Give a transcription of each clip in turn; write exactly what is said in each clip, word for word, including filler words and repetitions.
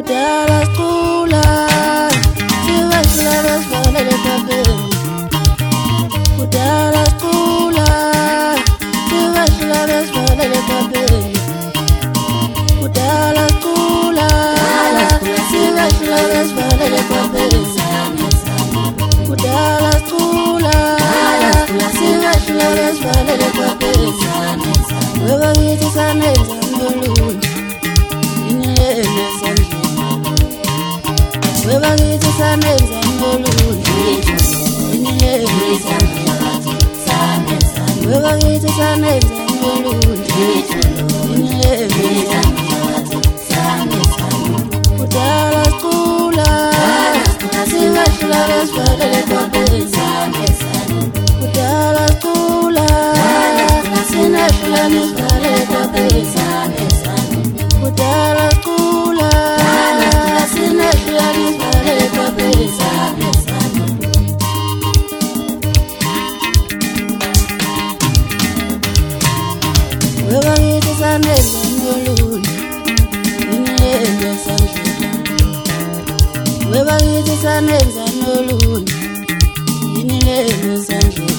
Kudala skula Sivashla Svalele Papel Kudala skula Sivashla Svalele Papel Kudala skula Sivashla Svalele Papel Kudala skula Sivashla Svalele Papel Weba githi sanenza ngolunje Inele sandle Weba githi sanenza ngolunje Inele sandle Weba githi sanenza ngolunje Inele sandle Kudala skula Sivashla Svalele Papel Kudala skula Sinashla Svalele Papel Kudala skula Sinashla Svalele Papel Weba githi sanenza ngolunje Inele sandle Weba githi sanenza ngolunje Inele sandle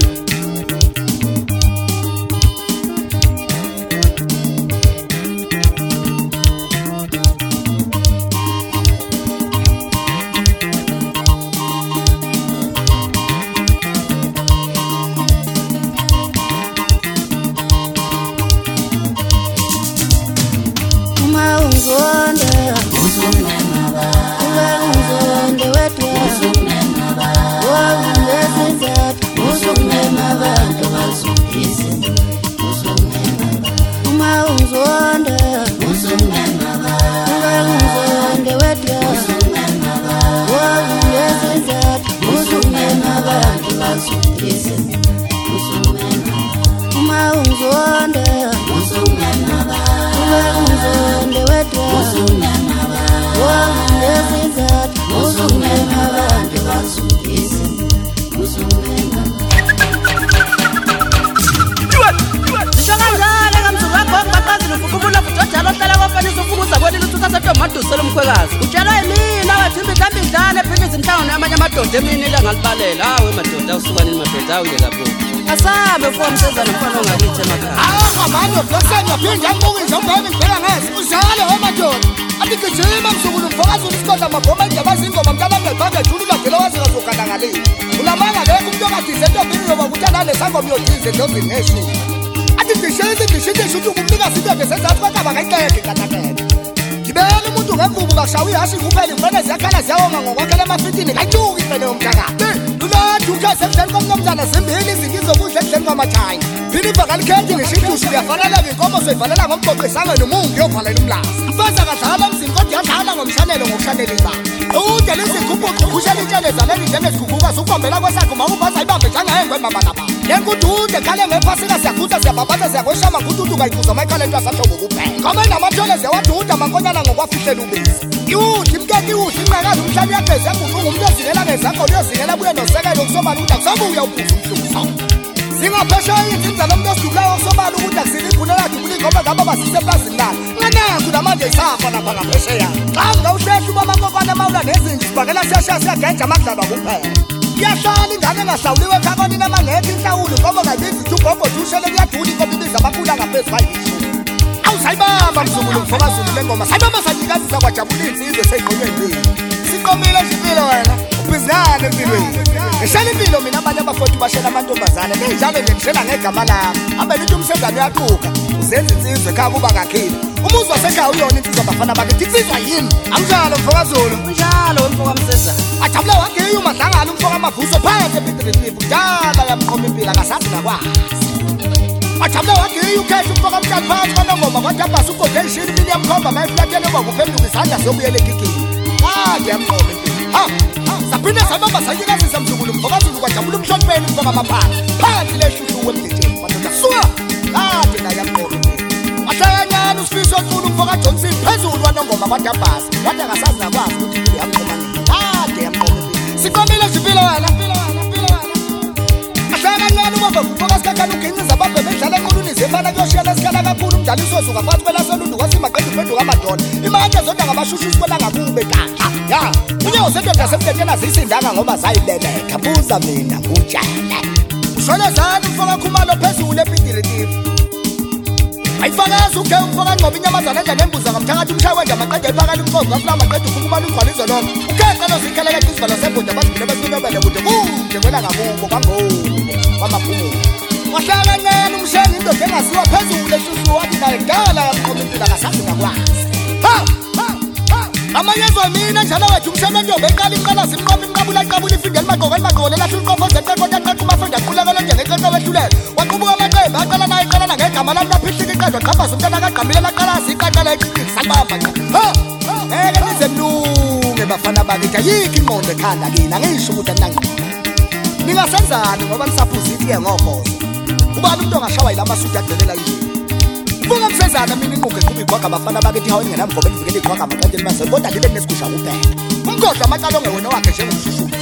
Demini la ngalibalela hawe madoda usukani madoda uye lapho asabe mfowethu msezana mfana ongakithi emakhaya ah manje blessing yaphinda ngibuke nje ungeke ngicela ngese uzale we madoda atigijima msukulu mfokazi usiqonda amagoma indaba zingoma mntana ngebhange julu ladela wazika zokanda ngaleni ulamanga ngeke umuntu okadize entombini yoba kuthanda lesangoma yodize endozini neshi atigisheze ngishite shuthi ukumnika sithethe senzathi kwakaba kayiqede katakele Kibele umuntu ngevubu bakushawa ihashi kuphela imfene ziyakhala ziyawonga ngokwakhela amafitini kajuki imfene yomthakathi lulathi ukhese endleni komnomzana zimbili izinto zokudla endleni kwamathaya phini ibhakalikhethi ngishintushu uyafaneleka inkomo soyivalela ngomgoqo esangweni umungu uyovalela umlazi mfaza kadlala emzini kodwa yadlala ngomshanelo ngokushanela ibanga ude lizigubhuqu ukhusela intshele zaleli njengeziguguka sukuhambela kwesakho uma ubhaza ibambe njangahengwe mabalaba yenkudude khale ngephasika siyakhutha siyababaza siyakweshama ngududu kayibuza mayikhala into asahlobo kuphela ngoba namathole ziyawaduda amankonyana ngokwafihlela ubisi iwuthi mkeke iwuthi inqakazi umhlaba uyageza yaguquka umuntu ozingela ngezakho uyozingela buye nosekelo kusobala ukuthi akusabuya ubuza umhluzo singaphesheya inzinza lo muntu osidubulayo kusobala ukuthi akusile ibhune lakhe kulingoba ngabo basiseplazini lalo nganakho namanje isafa lapha ngaphesheya xa ngawuhlehla uba amakokwana amawula nezinja sibhakela siyashaya siyagenja amakudlalwa kuphela Yahlala ingane engahlawuliwe ekhakoni namangeke inhlawulo ngoba kayibizi ithubhobho dushele kuyadula inkomo ibiza abakhula ngaphezu kwayisho awusayibamba mzukulu mfokazulu lengoma sayibamba sanyikazisa kwajabula insizwe seyiqonyweni siqomile impilo wena ubhizinane empilweni eshela impilo mina abanye abafowethu bashela amantombazane benjalo nje ngishela ngegama lami abelithi umsengane uyaquka uzenza insizwe ekhaya kuba kakhile umuzi wasekhaya uyona insizwa abafana bakithi insizwa yini anjalo mfokazulu njalo mfoka msezana ajabula wageyi umadlangala umfoka amavuso phansi epitiriphu kudala yamqoma impilo akasazi nakwazi ajabula wageyi ukhetha umfoka mtshali phansi kwanongoma kwathi abhasi ugodle ishini impilo yamkhomba mayiflatele uba kuphenduka isandla siyobuyela ekikini kade yamqoma impilo ha saphinde sabamba sanyikazisa mzukulu mfokazulu kwajabula umhlonipeni umfoka amaphansi phansi leshushu wemdletsheni madoda suka kade naye yamqoma impilo ahlanyana usifiso onkulu umfoka Johnson phezulu wanongoma kwathi abhasi kade akasazi nakwazi ukuthi impilo yamqoma kade yamqoma impilo siqomile impilo wena Wahlala kancane uma bavuka sikakhala uginqiza ababhe bedlala enkulu zemana kuyoshiyana sikhala kakhulu umdala isozuka phansi kwelasolundu kwasimaqeda uphenduka amadona imanje zonke ngabashushu isikwela ngakube kaka ya unyawo zendoda semtetshela zisindanga ngoba zayibeleka buza mina ngutshele ushona zani ufaka khumalo phezulu epidilitifu ayifakazi ukhe umfaka ngcoba inyamazana endlela embuza ngamthakathi umshaye wenja amaqeda ephakala umqondo ngafuna amaqeda ukhumumana ugqwalizo lona ukheqelo zikheleke isivalo sebhuda basibhile besinobele kude kude kwela ngakubo kwangoni kwamaphumulo wahlala kancane umshengi indoda engasiwa phezulu esusu wathi naye kudala yamqoma impilo akasazi ngakwazi ha amanye ezwa mina njalo wethu umshana entombi eqala imqala zimqoma imqabula iqabula ifingela imaqoko imaqoko lahla uqofo zeqeqo teqeqo umafunda aqhulekele njengeqeqo wethulela waqubuka amaqembu aqala naye eqalana ngegama lami laphihlika iqedwa qhabaza umntana kaqambile laqala ziqaqala iqiqi salibamba nqa ha ngeke nize mlunge bafana bakithi ayikho ingqondo ekhanda kini angisho ukuthi ananqi ningasenzani ngoba nisaphuzile ngokhozo ubani umuntu ongashawa yila masudu adelela yini Bunga msezana mina inquke kubi kwaka abafana bakithi hawo ngenamgobe livikele iqhwaga amaqede limaze kodwa libe nesigusha kuphela ungodla amaqalo ngewena wakhe njengomshushu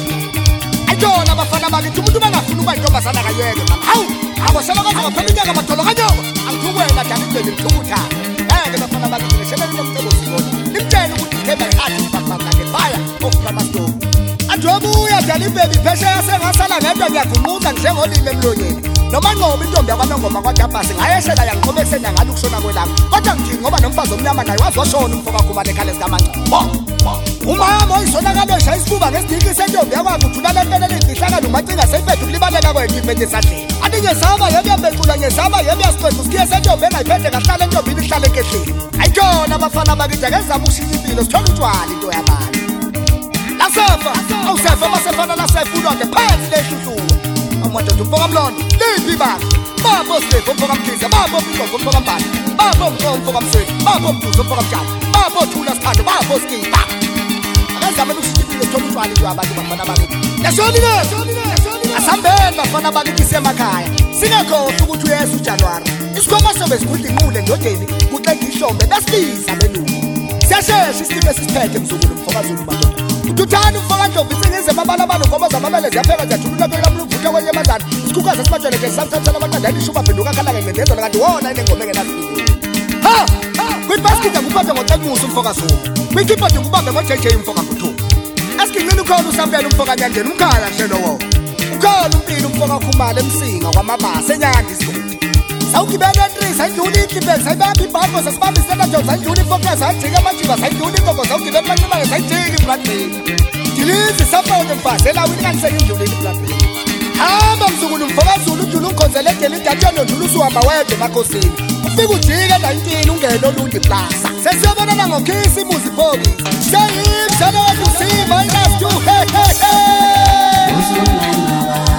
ayitona abafana bakithi umuntu bangafuna ukuba intombazana kayeke hawu akwasela kwaze ngaphela inyanga madolo kanyoko angithukwena dala ibele mthukutha ngeke abafana bakithi ngishebele nomcebo sikolo nimtshela ukuthi ithemba ihathi bafana ke fire ofuna amastofu ajobuya dala ibele pheshe yasengasala ngedwa ngiyagunquza njengolime emlonyeni noma ngoba intombi yakwaNongoma kwaDabhasi ngayeshela yangiqobe senyangala ukushona kwelanga kodwa ngithi ngoba nomfazi omnyama naye wazoshona umfoka khuma lekhale zikaMancane umama oyisonakalo eshaya isifuba ngesidiki sentombi yakwakhe uthula lempela lezihlakala umacinga seyifethu ukulibalela kwethu iphethe esandleni athi ngezaba yebo yambecula ngezaba yebo yasiqeda usikiye sentombi engayiphethe kahlala entombini ihlale enkehleni ayitshona abafana bakithi akezama ukushintsha impilo sithola utshwala into yabantu lasefa awusefa amasefana lasefa ulonde phansi lehlusuwa amadoda umfoka mlondo liphi bakhe babo Steve umfoka Mkhize babo Mqoko umfoka Mbali babo Mqoko umfoka Msweni babo Mduzo umfoka Mtshali babo Thula Sithando babo Skipa akazama ukushiphile thola utshwala into yabantu bafana bakithi yashonile asambeni bafana bakithi semakhaya singekhohle ukuthi uyesu January isikhoma sobe sikhulda inqule endodeni kuxega ihlombe basibiza belungu siyashesha isiphe sisiphethe mzukulu umfoka Zulu madoda uthanda umfoka Ndlovu singeze mabalabalo ngoba zamabele ziyapheka ziyathulula phela umvutho kwenye amazana sikhukaza sibatshele ke samthathana abantwana ayishuba phenduka khala ngendezo kanti wona inengoma engenasiphi ha kwibasket akuphatha ngocemusa umfoka Zulu kwikhipha ngubambe ngo J J umfoka Mthungu asikincini ukhona usampela umfoka Nyandeni umkhala nhlelo wo ukhona umpilo umfoka Khumalo emsinga kwamabasa enyanda isikuthi sawugibela entries ayidlula ihliphe sayibamba ibhambo sasibamba isendajo sayidlula ifocus ayijika amajiba sayidlula ingogo sawugibela emanqimane sayijika ibladini dilizi sapawude mfazi elawini kangiseyindlula ibladini hamba mzukulu umfoka Zulu udlula unkhonzele edela idatshana udlula usuhamba wedwa emakhosini ufika ujika nineteen ungena olundi plaza sesiyobonana ngokhisi imuzi bhoki seyimzana wethu siva inastu hey hey hey